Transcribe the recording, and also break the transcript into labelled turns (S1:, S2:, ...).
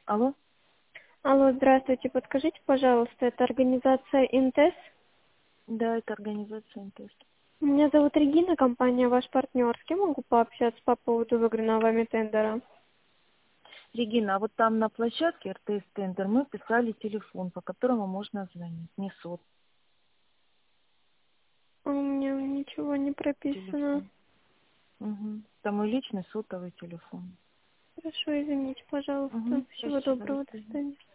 S1: Алло?
S2: Алло, здравствуйте. Подскажите, пожалуйста, это организация Интес?
S1: Да, это организация МТС.
S2: Меня зовут Регина, компания «Ваш партнер». С кем могу пообщаться по поводу выигранного вами тендера?
S1: Регина, а вот там на площадке РТС Тендер мы писали телефон, по которому можно звонить. Не сот
S2: У меня ничего не прописано.
S1: телефон. Угу. Там мой личный сотовый телефон.
S2: Хорошо, извините, пожалуйста.
S1: Угу. Сейчас,
S2: Всего
S1: сейчас,
S2: доброго, до свидания.